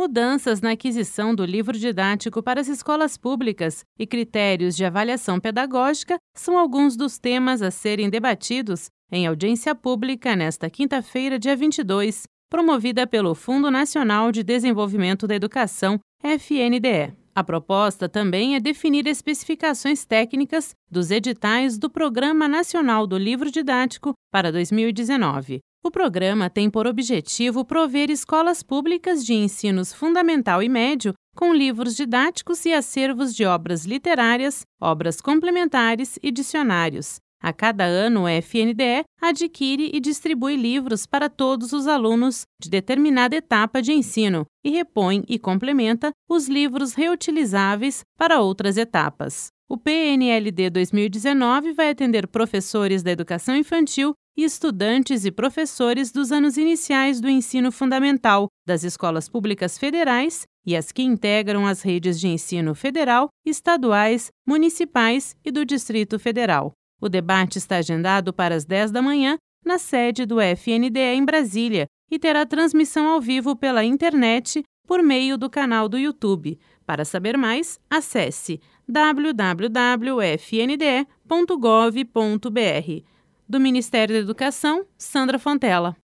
Mudanças na aquisição do livro didático para as escolas públicas e critérios de avaliação pedagógica são alguns dos temas a serem debatidos em audiência pública nesta quinta-feira, dia 22, promovida pelo Fundo Nacional de Desenvolvimento da Educação, FNDE. A proposta também é definir especificações técnicas dos editais do Programa Nacional do Livro Didático para 2019. O programa tem por objetivo prover escolas públicas de ensinos fundamental e médio com livros didáticos e acervos de obras literárias, obras complementares e dicionários. A cada ano, o FNDE adquire e distribui livros para todos os alunos de determinada etapa de ensino e repõe e complementa os livros reutilizáveis para outras etapas. O PNLD 2019 vai atender professores da educação infantil e estudantes e professores dos anos iniciais do ensino fundamental, das escolas públicas federais e as que integram as redes de ensino federal, estaduais, municipais e do Distrito Federal. O debate está agendado para as 10 da manhã na sede do FNDE em Brasília e terá transmissão ao vivo pela internet por meio do canal do YouTube. Para saber mais, acesse www.fnde.gov.br. Do Ministério da Educação, Sandra Fontela.